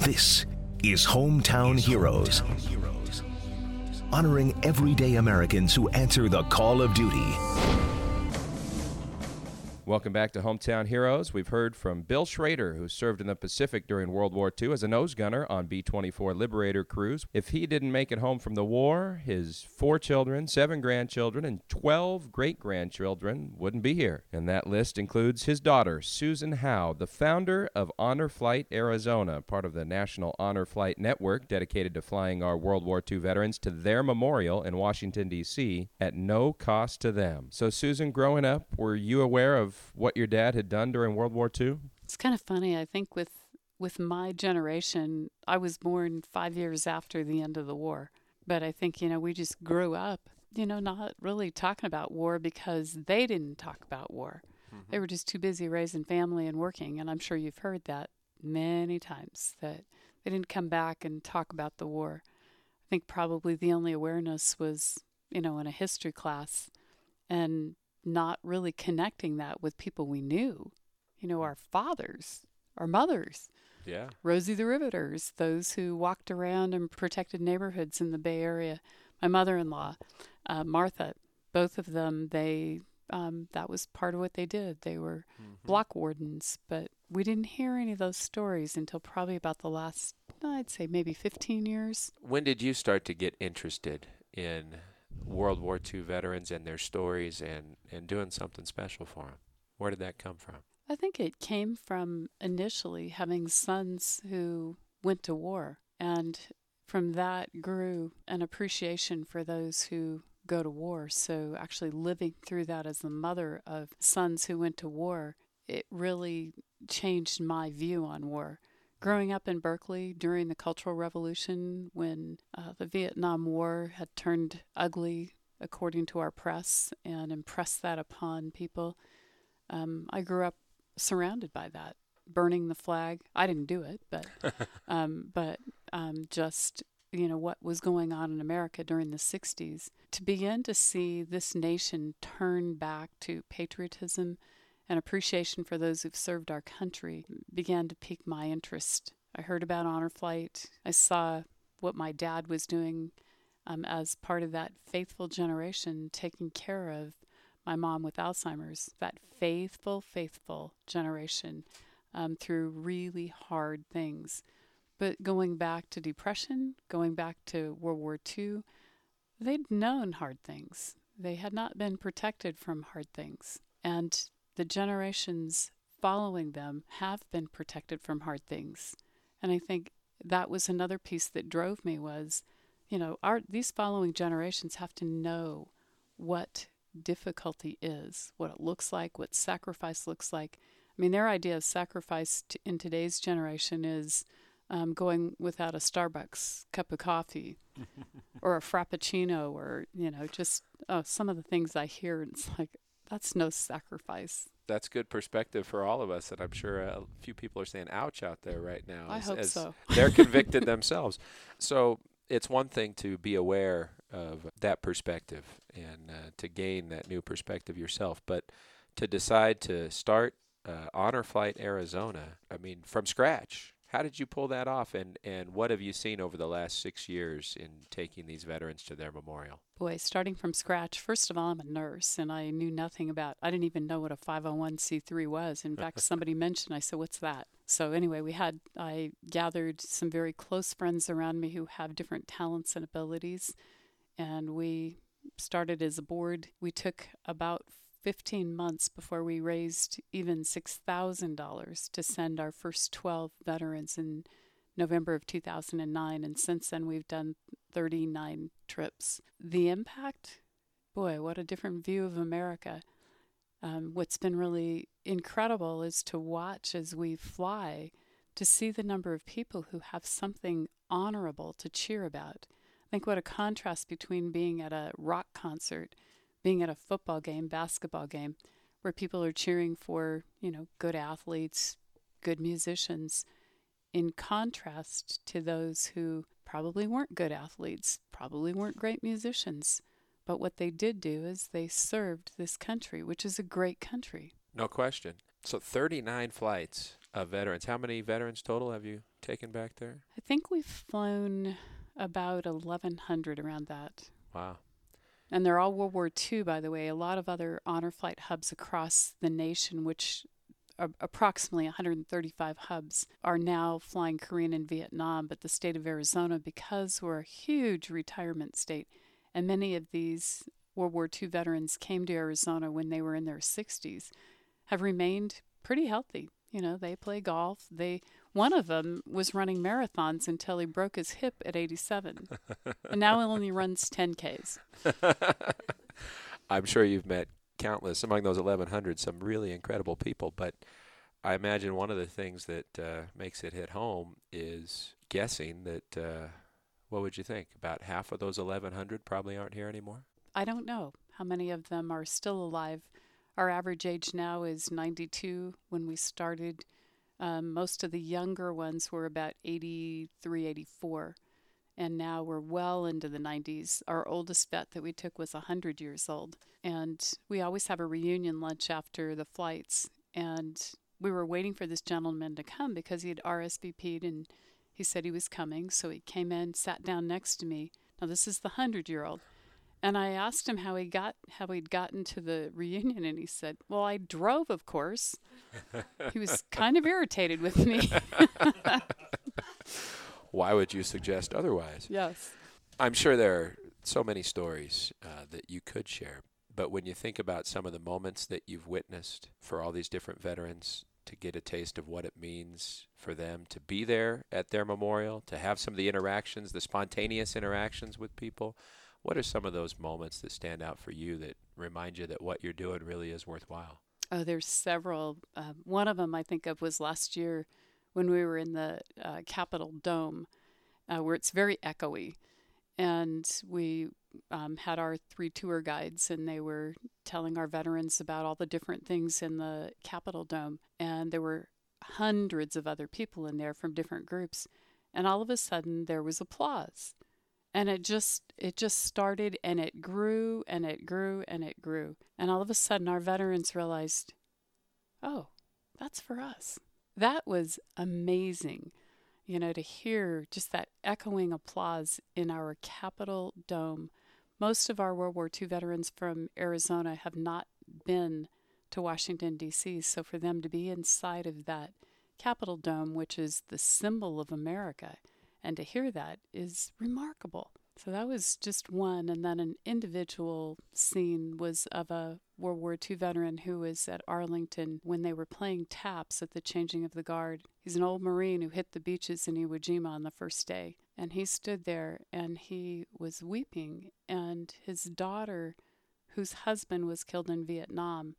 This is Hometown Heroes, honoring everyday Americans who answer the call of duty. Welcome back to Hometown Heroes. We've heard from Bill Schrader, who served in the Pacific during World War II as a nose gunner on B-24 Liberator crews. If he didn't make it home from the war, his 4 children, 7 grandchildren, and 12 great-grandchildren wouldn't be here. And that list includes his daughter, Susan Howe, the founder of Honor Flight Arizona, part of the National Honor Flight Network dedicated to flying our World War II veterans to their memorial in Washington, D.C. at no cost to them. So, Susan, growing up, were you aware of what your dad had done during World War II? It's kind of funny. I think with my generation, I was born 5 years after the end of the war. But I think, we just grew up, not really talking about war because they didn't talk about war. Mm-hmm. They were just too busy raising family and working. And I'm sure you've heard that many times, that they didn't come back and talk about the war. I think probably the only awareness was, in a history class, and not really connecting that with people we knew, our fathers, our mothers. Yeah. Rosie the Riveters, those who walked around and protected neighborhoods in the Bay Area. My mother-in-law, Martha, both of them, that was part of what they did. They were block wardens, but we didn't hear any of those stories until probably about the last, I'd say maybe 15 years. When did you start to get interested in World War II veterans and their stories and doing something special for them? Where did that come from? I think it came from initially having sons who went to war, and from that grew an appreciation for those who go to war. So actually living through that as the mother of sons who went to war, it really changed my view on war. Growing up in Berkeley during the Cultural Revolution, when the Vietnam War had turned ugly, according to our press, and impressed that upon people, I grew up surrounded by that, burning the flag. I didn't do it, but just what was going on in America during the 60s. To begin to see this nation turn back to patriotism and appreciation for those who've served our country began to pique my interest. I heard about Honor Flight. I saw what my dad was doing as part of that faithful generation, taking care of my mom with Alzheimer's, that faithful generation through really hard things. But going back to Depression, going back to World War II, they'd known hard things. They had not been protected from hard things. And the generations following them have been protected from hard things. And I think that was another piece that drove me was, these following generations have to know what difficulty is, what it looks like, what sacrifice looks like. I mean, their idea of sacrifice in today's generation is going without a Starbucks cup of coffee or a Frappuccino or, just some of the things I hear. It's like, that's no sacrifice. That's good perspective for all of us, and I'm sure a few people are saying ouch out there right now. I hope so. They're convicted themselves. So it's one thing to be aware of that perspective and to gain that new perspective yourself, but to decide to start Honor Flight Arizona, from scratch. How did you pull that off, and what have you seen over the last 6 years in taking these veterans to their memorial? Boy, starting from scratch, first of all, I'm a nurse, and I knew nothing about, I didn't even know what a 501c3 was. In fact, somebody mentioned, I said, what's that? So anyway, I gathered some very close friends around me who have different talents and abilities, and we started as a board. We took about 15 months before we raised even $6,000 to send our first 12 veterans in November of 2009. And since then, we've done 39 trips. The impact, boy, what a different view of America. What's been really incredible is to watch as we fly, to see the number of people who have something honorable to cheer about. I think what a contrast between being at a rock concert, being at a football game, basketball game, where people are cheering for, good athletes, good musicians, in contrast to those who probably weren't good athletes, probably weren't great musicians. But what they did do is they served this country, which is a great country. No question. So 39 flights of veterans. How many veterans total have you taken back there? I think we've flown about 1,100 around that. Wow. And they're all World War II, by the way. A lot of other honor flight hubs across the nation, which are approximately 135 hubs, are now flying Korean and Vietnam. But the state of Arizona, because we're a huge retirement state, and many of these World War II veterans came to Arizona when they were in their 60s, have remained pretty healthy. You know, they play golf. One of them was running marathons until he broke his hip at 87. And now he only runs 10Ks. I'm sure you've met countless, among those 1,100, some really incredible people. But I imagine one of the things that makes it hit home is guessing that, what would you think? About half of those 1,100 probably aren't here anymore? I don't know how many of them are still alive. Our average age now is 92. When we started, most of the younger ones were about 83, 84. And now we're well into the 90s. Our oldest vet that we took was 100 years old. And we always have a reunion lunch after the flights. And we were waiting for this gentleman to come because he had RSVP'd and he said he was coming. So he came in, sat down next to me. Now this is the 100-year-old. And I asked him how he'd gotten to the reunion, and he said, "Well, I drove, of course." He was kind of irritated with me. Why would you suggest otherwise? Yes. I'm sure there are so many stories that you could share, but when you think about some of the moments that you've witnessed for all these different veterans, to get a taste of what it means for them to be there at their memorial, to have some of the interactions, the spontaneous interactions with people, what are some of those moments that stand out for you that remind you that what you're doing really is worthwhile? Oh, there's several. One of them I think of was last year when we were in the Capitol Dome, where it's very echoey. And we had our 3 tour guides, and they were telling our veterans about all the different things in the Capitol Dome. And there were hundreds of other people in there from different groups. And all of a sudden, there was applause. And it just started, and it grew, and it grew, and it grew. And all of a sudden, our veterans realized, oh, that's for us. That was amazing, you know, to hear just that echoing applause in our Capitol Dome. Most of our World War II veterans from Arizona have not been to Washington, D.C., so for them to be inside of that Capitol Dome, which is the symbol of America, and to hear that is remarkable. So that was just one. And then an individual scene was of a World War II veteran who was at Arlington when they were playing taps at the changing of the guard. He's an old Marine who hit the beaches in Iwo Jima on the first day. And he stood there and he was weeping. And his daughter, whose husband was killed in Vietnam,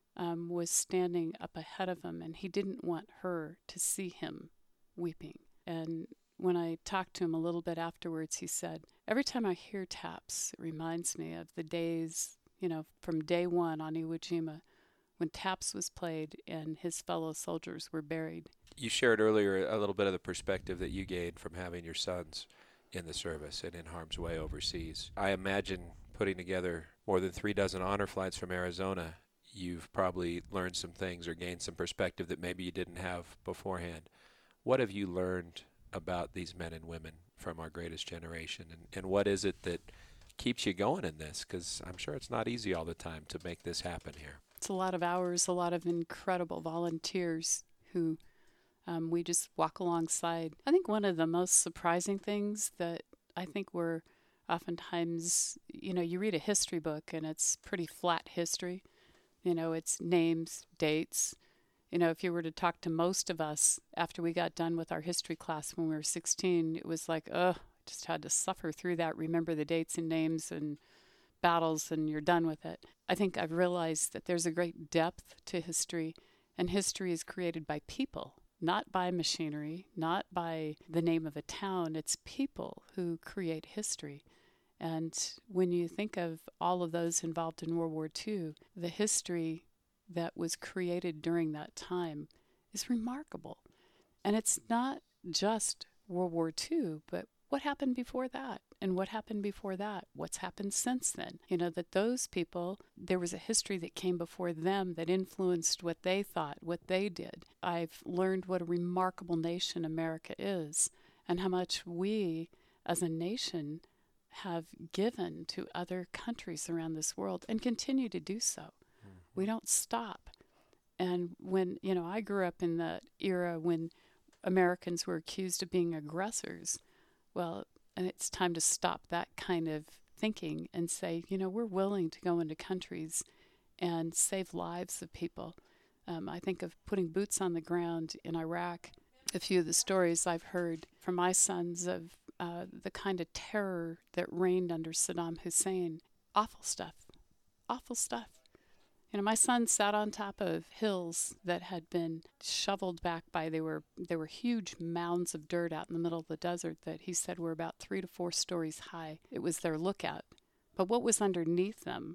was standing up ahead of him. And he didn't want her to see him weeping. And when I talked to him a little bit afterwards, he said, every time I hear taps, it reminds me of the days, you know, from day one on Iwo Jima when taps was played and his fellow soldiers were buried. You shared earlier a little bit of the perspective that you gained from having your sons in the service and in harm's way overseas. I imagine putting together more than 36 honor flights from Arizona, you've probably learned some things or gained some perspective that maybe you didn't have beforehand. What have you learned about these men and women from our greatest generation, and what is it that keeps you going in this? Because I'm sure it's not easy all the time to make this happen here. It's a lot of hours, a lot of incredible volunteers who we just walk alongside. I think one of the most surprising things that I think we're oftentimes, you know, you read a history book and it's pretty flat history. You know, it's names, dates. You know, if you were to talk to most of us after we got done with our history class when we were 16, it was like, just had to suffer through that, remember the dates and names and battles, and you're done with it. I think I've realized that there's a great depth to history, and history is created by people, not by machinery, not by the name of a town. It's people who create history. And when you think of all of those involved in World War II, the history that was created during that time is remarkable. And it's not just World War II, but what happened before that? And what happened before that? What's happened since then? You know, that those people, there was a history that came before them that influenced what they thought, what they did. I've learned what a remarkable nation America is and how much we as a nation have given to other countries around this world and continue to do so. Mm-hmm. We don't stop. And when, you know, I grew up in the era when Americans were accused of being aggressors, well, and it's time to stop that kind of thinking and say, you know, we're willing to go into countries and save lives of people. I think of putting boots on the ground in Iraq. A few of the stories I've heard from my sons of the kind of terror that reigned under Saddam Hussein. Awful stuff. Awful stuff. You know, my son sat on top of hills that had been shoveled back by, they were huge mounds of dirt out in the middle of the desert that he said were about 3 to 4 stories high. It was their lookout. But what was underneath them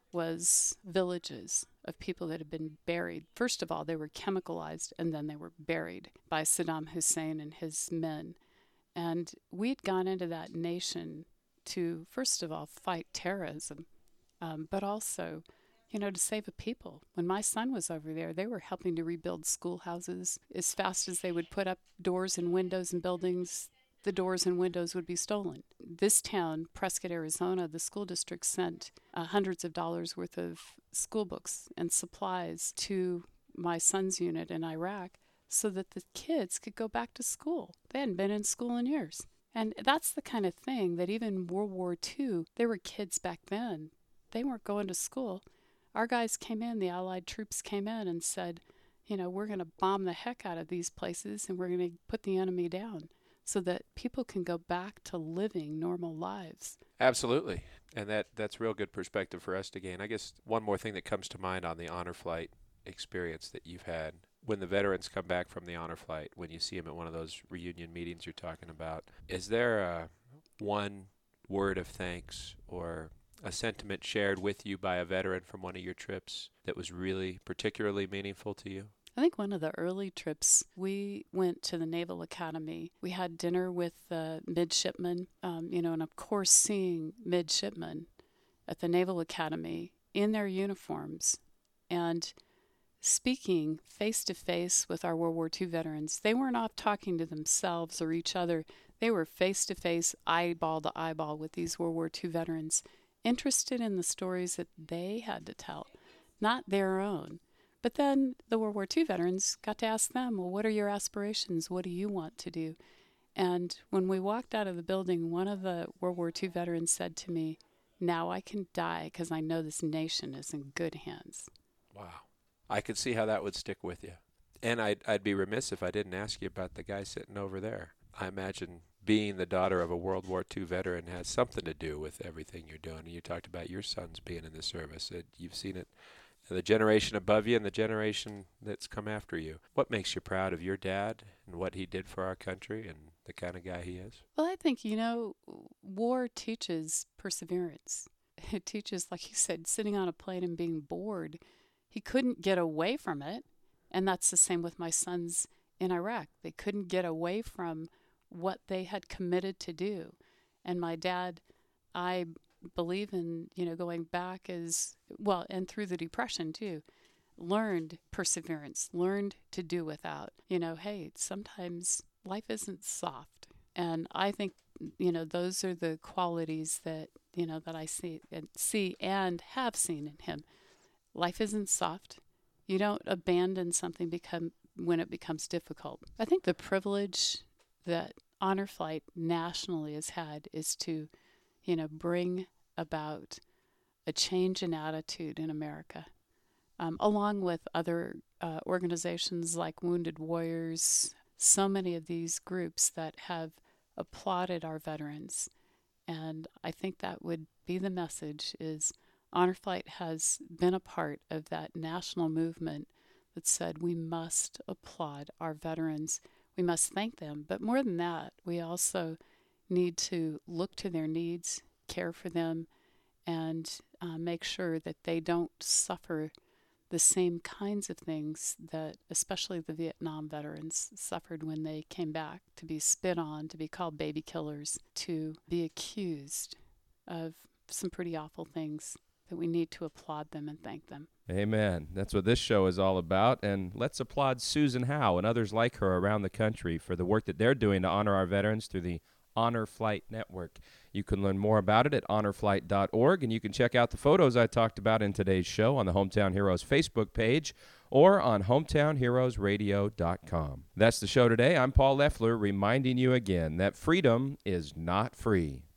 was villages of people that had been buried. First of all, they were chemicalized, and then they were buried by Saddam Hussein and his men. And we'd gone into that nation to, first of all, fight terrorism, but also, you know, to save a people. When my son was over there, they were helping to rebuild schoolhouses. As fast as they would put up doors and windows in buildings, the doors and windows would be stolen. This town, Prescott, Arizona, the school district sent hundreds of dollars worth of school books and supplies to my son's unit in Iraq so that the kids could go back to school. They hadn't been in school in years. And that's the kind of thing that even World War II, there were kids back then. They weren't going to school. Our guys came in, the Allied troops came in and said, you know, we're going to bomb the heck out of these places and we're going to put the enemy down so that people can go back to living normal lives. Absolutely. And that's real good perspective for us to gain. I guess one more thing that comes to mind on the honor flight experience that you've had, when the veterans come back from the honor flight, when you see them at one of those reunion meetings you're talking about, is there one word of thanks or a sentiment shared with you by a veteran from one of your trips that was really particularly meaningful to you? I think one of the early trips, we went to the Naval Academy. We had dinner with the midshipmen, you know, and of course seeing midshipmen at the Naval Academy in their uniforms and speaking face-to-face with our World War II veterans. They weren't off talking to themselves or each other. They were face-to-face, eyeball to eyeball with these World War II veterans, interested in the stories that they had to tell, not their own. But then the World War II veterans got to ask them, well, what are your aspirations? What do you want to do? And when we walked out of the building, one of the World War II veterans said to me, now I can die because I know this nation is in good hands. Wow. I could see how that would stick with you. And I'd be remiss if I didn't ask you about the guy sitting over there. I imagine being the daughter of a World War II veteran has something to do with everything you're doing. And you talked about your sons being in the service. You've seen it, the generation above you and the generation that's come after you. What makes you proud of your dad and what he did for our country and the kind of guy he is? Well, I think, you know, war teaches perseverance. It teaches, like you said, sitting on a plane and being bored. He couldn't get away from it. And that's the same with my sons in Iraq. They couldn't get away from what they had committed to do. And my dad, I believe in, you know, going back as well, and through the Depression too, learned perseverance, learned to do without. You know, hey, sometimes life isn't soft. And I think, you know, those are the qualities that, you know, that I see and have seen in him. Life isn't soft. You don't abandon something when it becomes difficult. I think the privilege that Honor Flight nationally has had is to, you know, bring about a change in attitude in America, along with other organizations like Wounded Warriors, so many of these groups that have applauded our veterans. And I think that would be the message is Honor Flight has been a part of that national movement that said we must applaud our veterans. We must thank them. But more than that, we also need to look to their needs, care for them, and make sure that they don't suffer the same kinds of things that especially the Vietnam veterans suffered when they came back, to be spit on, to be called baby killers, to be accused of some pretty awful things, that we need to applaud them and thank them. Amen. That's what this show is all about. And let's applaud Susan Howe and others like her around the country for the work that they're doing to honor our veterans through the Honor Flight Network. You can learn more about it at honorflight.org, and you can check out the photos I talked about in today's show on the Hometown Heroes Facebook page or on hometownheroesradio.com. That's the show today. I'm Paul Leffler, reminding you again that freedom is not free.